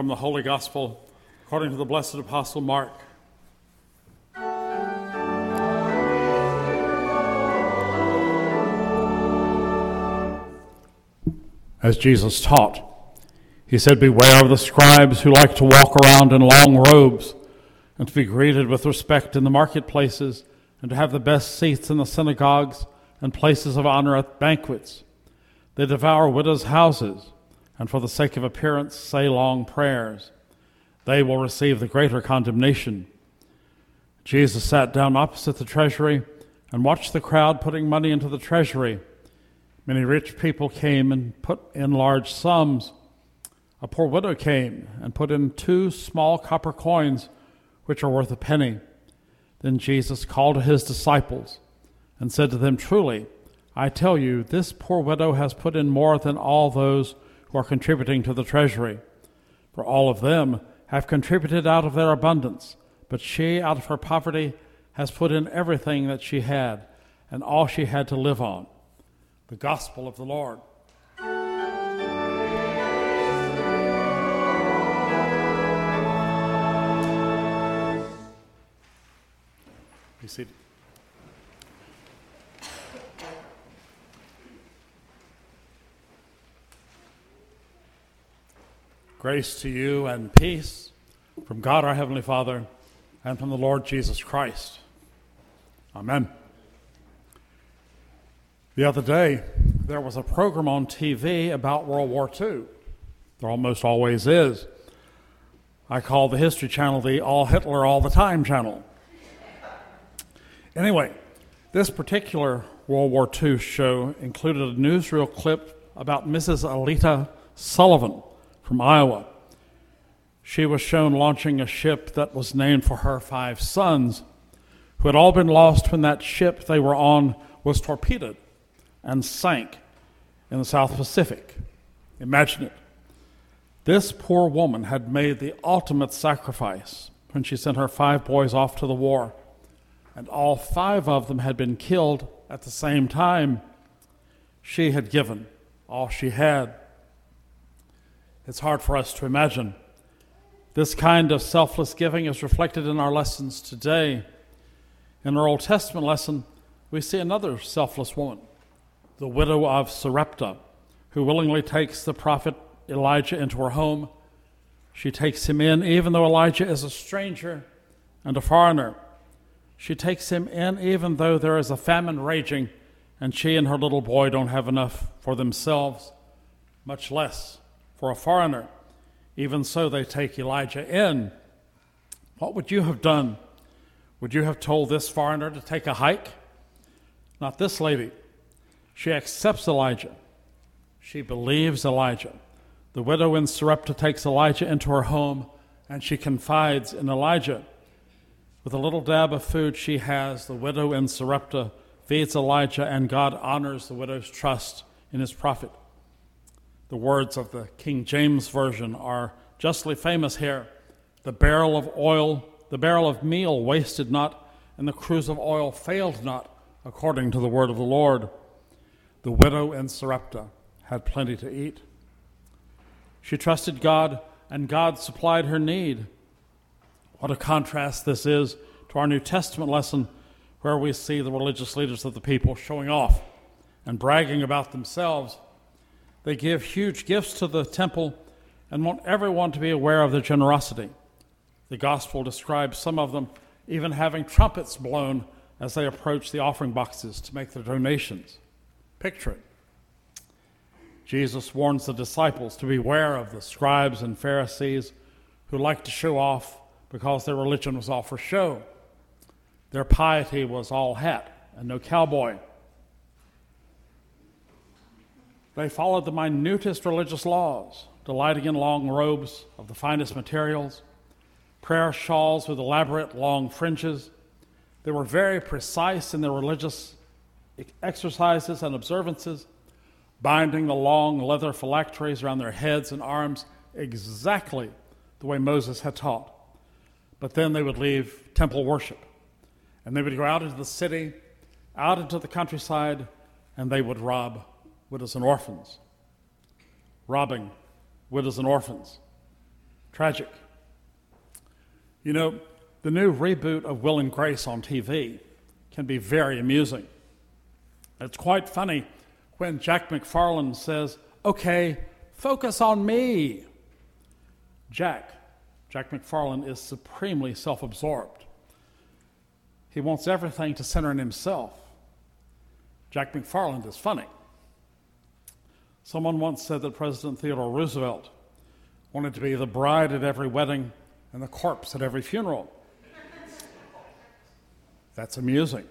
from the Holy Gospel according to the blessed Apostle Mark. As Jesus taught, he said, "Beware of the scribes who like to walk around in long robes and to be greeted with respect in the marketplaces and to have the best seats in the synagogues and places of honor at banquets. They devour widows' houses and for the sake of appearance say long prayers. They will receive the greater condemnation." Jesus sat down opposite the treasury and watched the crowd putting money into the treasury. Many rich people came and put in large sums. A poor widow came and put in 2 small copper coins, which are worth a penny. Then Jesus called his disciples and said to them, "Truly, I tell you, this poor widow has put in more than all those who are contributing to the treasury. For all of them have contributed out of their abundance, but she, out of her poverty, has put in everything that she had and all she had to live on." The Gospel of the Lord. Be seated. Grace to you and peace from God our Heavenly Father and from the Lord Jesus Christ. Amen. The other day, there was a program on TV about World War II. There almost always is. I call the History Channel the All Hitler All the Time channel. Anyway, this particular World War II show included a newsreel clip about Mrs. Alita Sullivan from Iowa. She was shown launching a ship that was named for her 5 sons, who had all been lost when that ship they were on was torpedoed and sank in the South Pacific. Imagine it. This poor woman had made the ultimate sacrifice when she sent her 5 boys off to the war, and all 5 of them had been killed at the same time. She had given all she had. It's hard for us to imagine. This kind of selfless giving is reflected in our lessons today. In our Old Testament lesson, we see another selfless woman, the widow of Sarepta, who willingly takes the prophet Elijah into her home. She takes him in even though Elijah is a stranger and a foreigner. She takes him in even though there is a famine raging and she and her little boy don't have enough for themselves, much less for a foreigner. Even so, they take Elijah in. What would you have done? Would you have told this foreigner to take a hike? Not this lady. She accepts Elijah. She believes Elijah. The widow in Sarepta takes Elijah into her home, and she confides in Elijah. With a little dab of food she has, the widow in Sarepta feeds Elijah, and God honors the widow's trust in his prophet. The words of the King James Version are justly famous here. The barrel of meal wasted not, and the cruse of oil failed not, according to the word of the Lord. The widow in Sarepta had plenty to eat. She trusted God, and God supplied her need. What a contrast this is to our New Testament lesson, where we see the religious leaders of the people showing off and bragging about themselves. They give huge gifts to the temple and want everyone to be aware of their generosity. The gospel describes some of them even having trumpets blown as they approach the offering boxes to make their donations. Picture it. Jesus warns the disciples to beware of the scribes and Pharisees who like to show off because their religion was all for show. Their piety was all hat and no cowboy. They followed the minutest religious laws, delighting in long robes of the finest materials, prayer shawls with elaborate long fringes. They were very precise in their religious exercises and observances, binding the long leather phylacteries around their heads and arms exactly the way Moses had taught. But then they would leave temple worship, and they would go out into the city, out into the countryside, and they would rob widows and orphans. Robbing widows and orphans. tragic. You know, the new reboot of Will and Grace on TV can be very amusing. It's quite funny when Jack McFarland says, "Okay, focus on me." Jack McFarland is supremely self-absorbed. He wants everything to center in himself. Jack McFarland is funny. Someone once said that President Theodore Roosevelt wanted to be the bride at every wedding and the corpse at every funeral. That's amusing.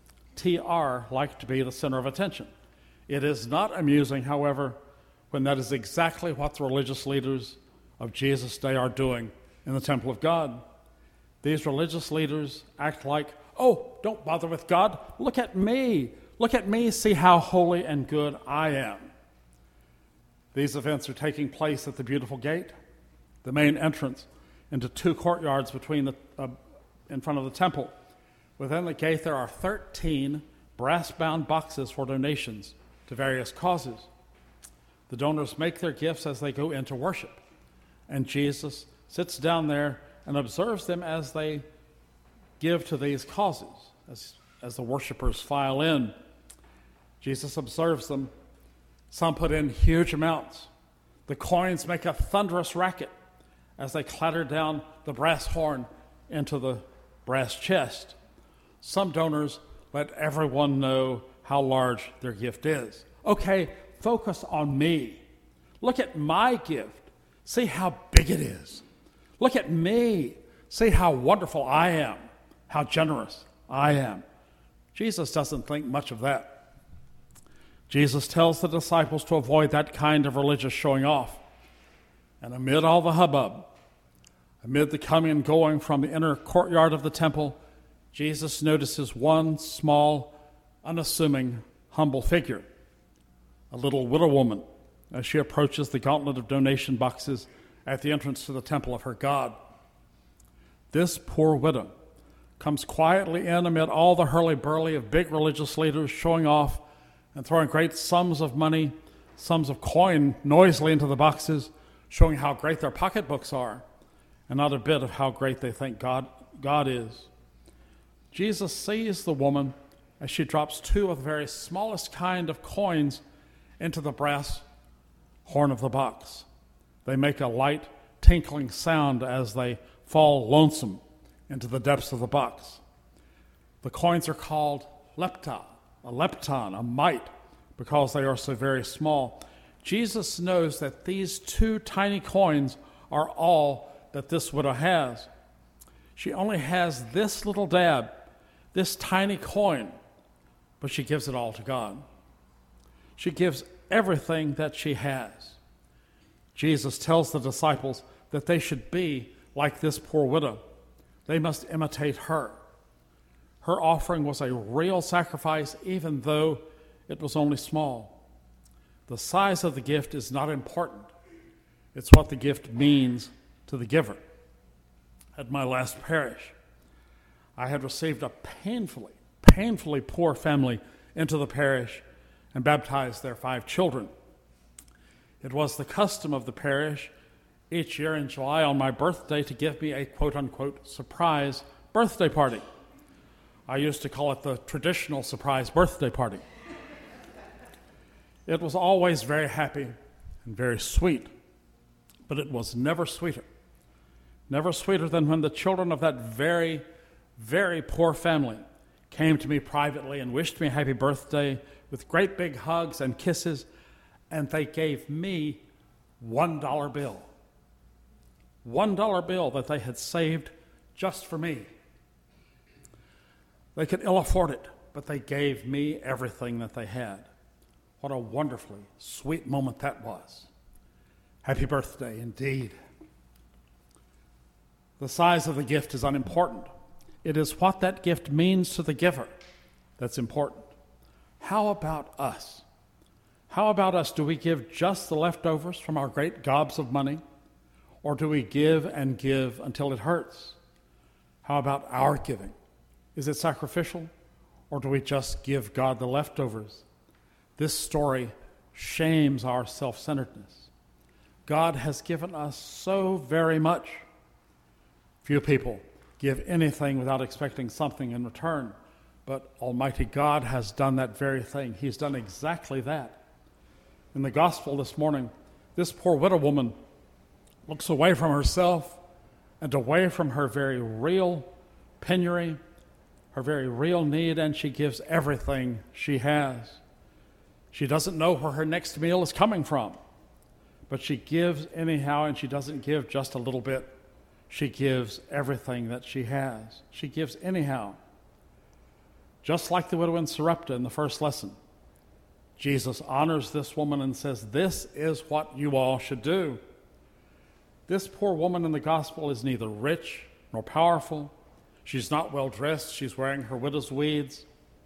TR liked to be the center of attention. It is not amusing, however, when that is exactly what the religious leaders of Jesus' day are doing in the temple of God. These religious leaders act like, "Oh, don't bother with God. Look at me. Look at me, see how holy and good I am." These events are taking place at the Beautiful Gate, the main entrance into two courtyards in front of the temple. Within the gate, there are 13 brass-bound boxes for donations to various causes. The donors make their gifts as they go into worship, and Jesus sits down there and observes them as they give to these causes. As the worshipers file in, Jesus observes them. Some put in huge amounts. The coins make a thunderous racket as they clatter down the brass horn into the brass chest. Some donors let everyone know how large their gift is. "Okay, focus on me. Look at my gift. See how big it is. Look at me. See how wonderful I am, how generous I am." Jesus doesn't think much of that. Jesus tells the disciples to avoid that kind of religious showing off. And amid all the hubbub, amid the coming and going from the inner courtyard of the temple, Jesus notices one small, unassuming, humble figure, a little widow woman, as she approaches the gauntlet of donation boxes at the entrance to the temple of her God. This poor widow comes quietly in amid all the hurly-burly of big religious leaders showing off and throwing great sums of money, sums of coin noisily into the boxes, showing how great their pocketbooks are, and not a bit of how great they think God is. Jesus sees the woman as she drops two of the very smallest kind of coins into the brass horn of the box. They make a light, tinkling sound as they fall lonesome into the depths of the box. The coins are called lepta, a lepton, a mite, because they are so very small. Jesus knows that these two tiny coins are all that this widow has. She only has this little dab, this tiny coin, but she gives it all to God. She gives everything that she has. Jesus tells the disciples that they should be like this poor widow. They must imitate her. Her offering was a real sacrifice, even though it was only small. The size of the gift is not important. It's what the gift means to the giver. At my last parish, I had received a painfully poor family into the parish and baptized their 5 children. It was the custom of the parish each year in July on my birthday to give me a quote-unquote surprise birthday party. I used to call it the traditional surprise birthday party. It was always very happy and very sweet, but it was never sweeter than when the children of that very, very poor family came to me privately and wished me a happy birthday with great big hugs and kisses, and they gave me $1 bill. $1 bill that they had saved just for me. They could ill afford it, but they gave me everything that they had. What a wonderfully sweet moment that was. Happy birthday, indeed. The size of the gift is unimportant. It is what that gift means to the giver that's important. How about us? How about us? Do we give just the leftovers from our great gobs of money? Or do we give and give until it hurts? How about our giving? Is it sacrificial? Or do we just give God the leftovers? This story shames our self-centeredness. God has given us so very much. Few people give anything without expecting something in return, but Almighty God has done that very thing. He's done exactly that. In the gospel this morning, this poor widow woman looks away from herself and away from her very real penury, her very real need, and she gives everything she has. She doesn't know where her next meal is coming from, but she gives anyhow, and she doesn't give just a little bit. She gives everything that she has. She gives anyhow. Just like the widow in Sarepta in the first lesson, Jesus honors this woman and says, this is what you all should do. This poor woman in the gospel is neither rich nor powerful. She's not well dressed. She's wearing her widow's weeds.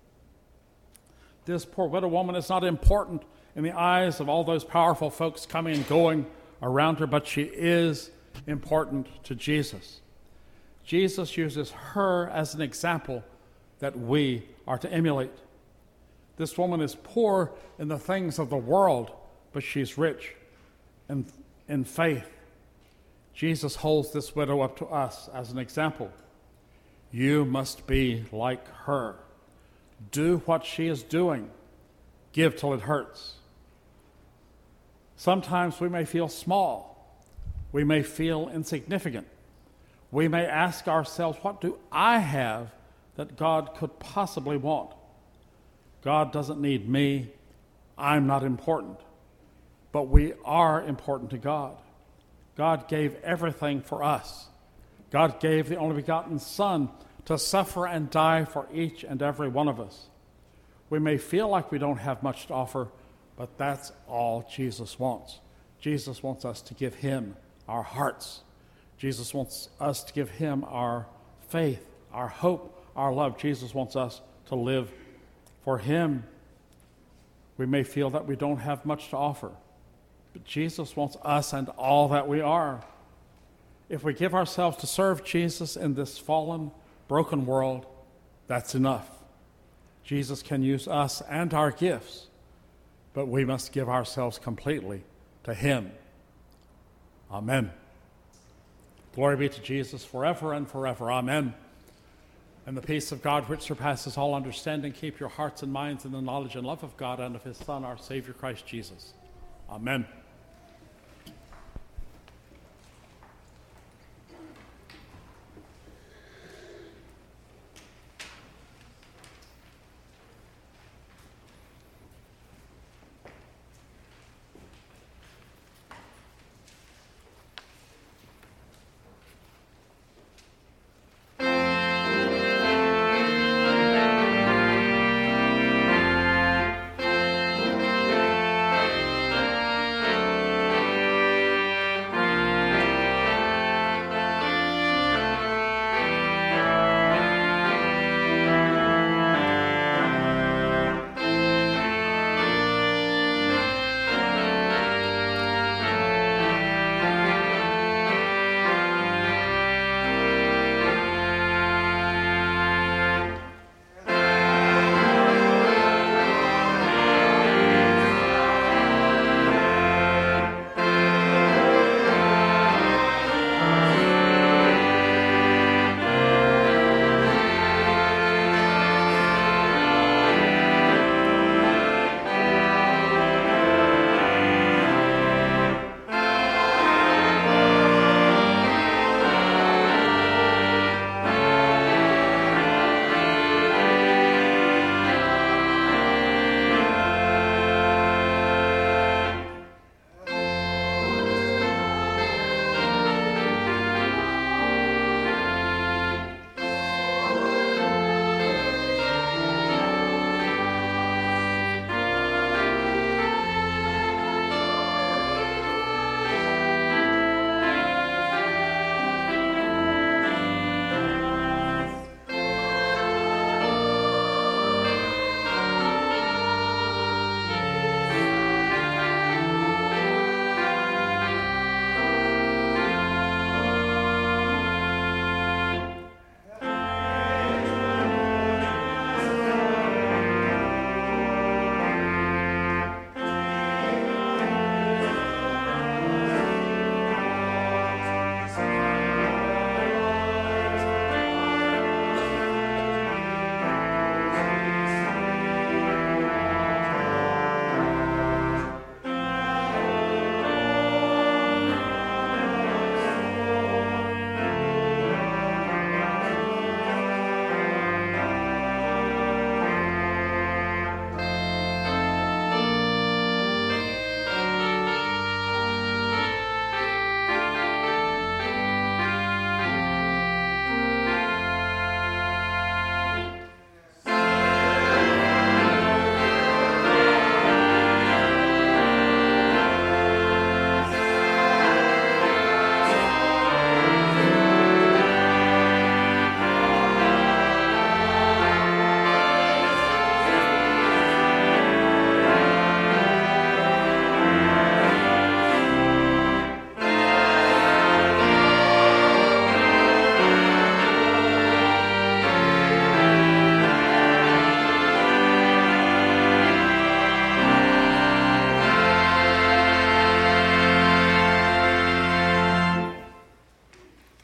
This poor widow woman is not important in the eyes of all those powerful folks coming and going around her, but she is important to Jesus. Jesus uses her as an example that we are to emulate. This woman is poor in the things of the world, but she's rich in faith. Jesus holds this widow up to us as an example. You must be like her. Do what she is doing. Give till it hurts. Sometimes we may feel small. We may feel insignificant. We may ask ourselves, what do I have that God could possibly want? God doesn't need me. I'm not important. But we are important to God. God gave everything for us. God gave the only begotten Son to suffer and die for each and every one of us. We may feel like we don't have much to offer, but that's all Jesus wants. Jesus wants us to give him our hearts. Jesus wants us to give him our faith, our hope, our love. Jesus wants us to live for him. We may feel that we don't have much to offer, but Jesus wants us and all that we are. If we give ourselves to serve Jesus in this fallen, broken world, that's enough. Jesus can use us and our gifts, but we must give ourselves completely to him. Amen. Glory be to Jesus forever and forever. Amen. And the peace of God, which surpasses all understanding, keep your hearts and minds in the knowledge and love of God and of his Son, our Savior, Christ Jesus. Amen.